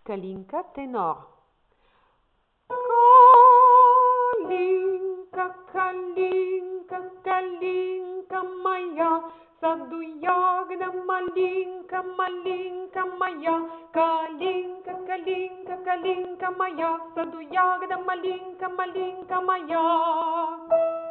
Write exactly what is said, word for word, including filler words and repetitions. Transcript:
Калинка тенор. Калинка, калинка, калинка моя, в саду ягода малинка, малинка моя. Калинка, калинка, калинка моя, в саду ягода малинка, малинка моя.